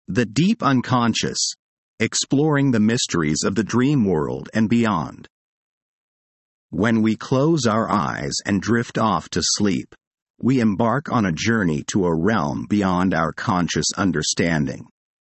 The deep unconscious, exploring the mysteries of the dream world and beyond. When we close our eyes and drift off to sleep, we embark on a journey to a realm beyond our conscious understanding.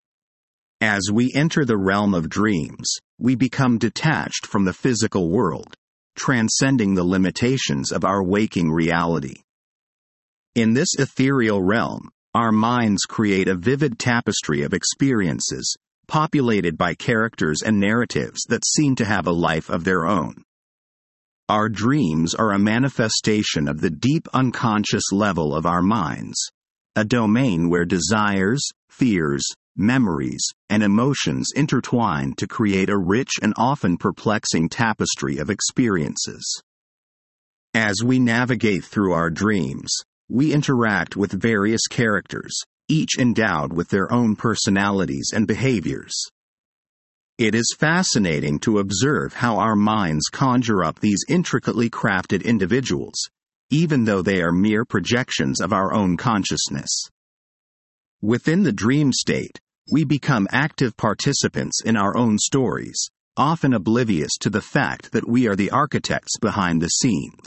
As we enter the realm of dreams, we become detached from the physical world, transcending the limitations of our waking reality. In this ethereal realm, our minds create a vivid tapestry of experiences, populated by characters and narratives that seem to have a life of their own. Our dreams are a manifestation of the deep unconscious level of our minds, a domain where desires, fears, memories, and emotions intertwine to create a rich and often perplexing tapestry of experiences. As we navigate through our dreams, we interact with various characters, each endowed with their own personalities and behaviors. It is fascinating to observe how our minds conjure up these intricately crafted individuals, even though they are mere projections of our own consciousness. Within the dream state, we become active participants in our own stories, often oblivious to the fact that we are the architects behind the scenes.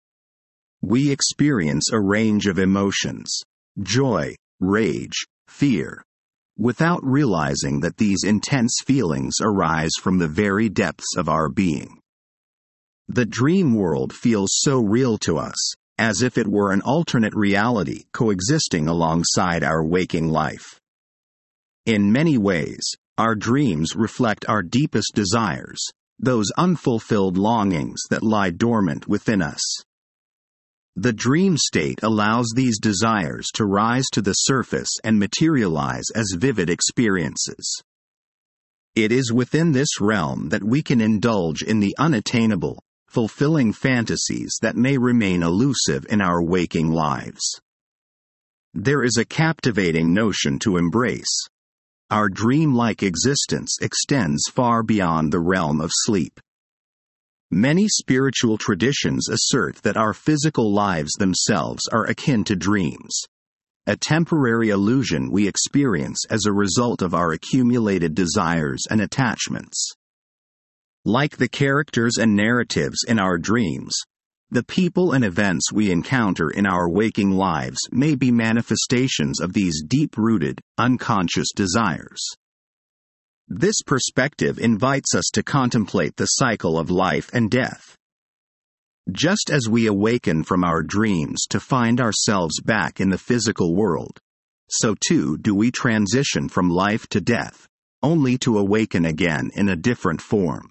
We experience a range of emotions: joy, rage, fear, without realizing that these intense feelings arise from the very depths of our being. The dream world feels so real to us, as if it were an alternate reality coexisting alongside our waking life. In many ways, our dreams reflect our deepest desires, those unfulfilled longings that lie dormant within us. The dream state allows these desires to rise to the surface and materialize as vivid experiences. It is within this realm that we can indulge in the unattainable, fulfilling fantasies that may remain elusive in our waking lives. There is a captivating notion to embrace. Our dream-like existence extends far beyond the realm of sleep. Many spiritual traditions assert that our physical lives themselves are akin to dreams, a temporary illusion we experience as a result of our accumulated desires and attachments. Like the characters and narratives in our dreams, the people and events we encounter in our waking lives may be manifestations of these deep-rooted, unconscious desires. This perspective invites us to contemplate the cycle of life and death. Just as we awaken from our dreams to find ourselves back in the physical world, so too do we transition from life to death, only to awaken again in a different form.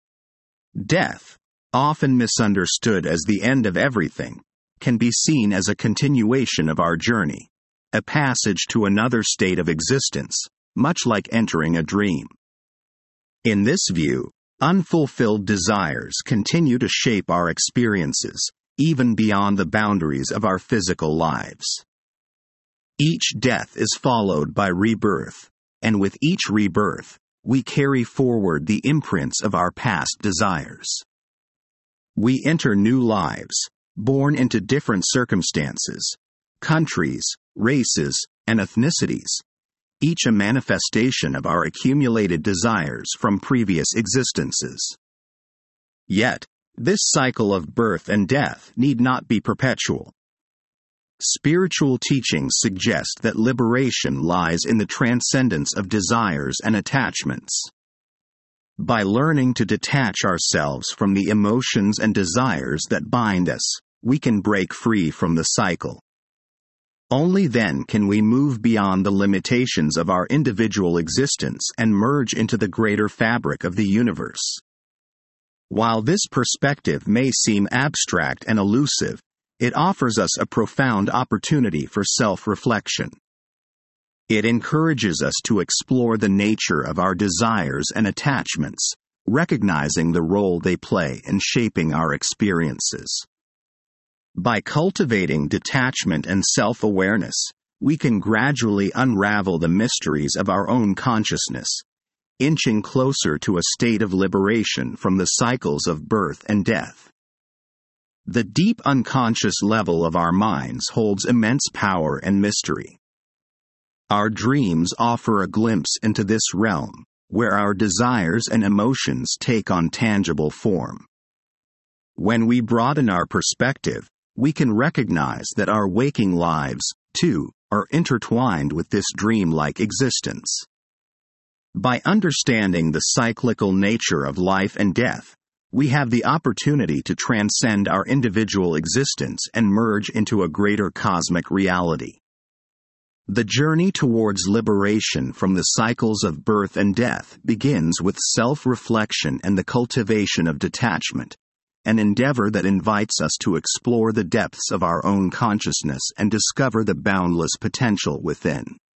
Death, often misunderstood as the end of everything, can be seen as a continuation of our journey, a passage to another state of existence, much like entering a dream. In this view, unfulfilled desires continue to shape our experiences, even beyond the boundaries of our physical lives. Each death is followed by rebirth, and with each rebirth, we carry forward the imprints of our past desires. We enter new lives, born into different circumstances, countries, races, and ethnicities, each a manifestation of our accumulated desires from previous existences. Yet, this cycle of birth and death need not be perpetual. Spiritual teachings suggest that liberation lies in the transcendence of desires and attachments. By learning to detach ourselves from the emotions and desires that bind us, we can break free from the cycle. Only then can we move beyond the limitations of our individual existence and merge into the greater fabric of the universe. While this perspective may seem abstract and elusive, it offers us a profound opportunity for self-reflection. It encourages us to explore the nature of our desires and attachments, recognizing the role they play in shaping our experiences. By cultivating detachment and self-awareness, we can gradually unravel the mysteries of our own consciousness, inching closer to a state of liberation from the cycles of birth and death. The deep unconscious level of our minds holds immense power and mystery. Our dreams offer a glimpse into this realm, where our desires and emotions take on tangible form. When we broaden our perspective, we can recognize that our waking lives, too, are intertwined with this dreamlike existence. By understanding the cyclical nature of life and death, we have the opportunity to transcend our individual existence and merge into a greater cosmic reality. The journey towards liberation from the cycles of birth and death begins with self-reflection and the cultivation of detachment, an endeavor that invites us to explore the depths of our own consciousness and discover the boundless potential within.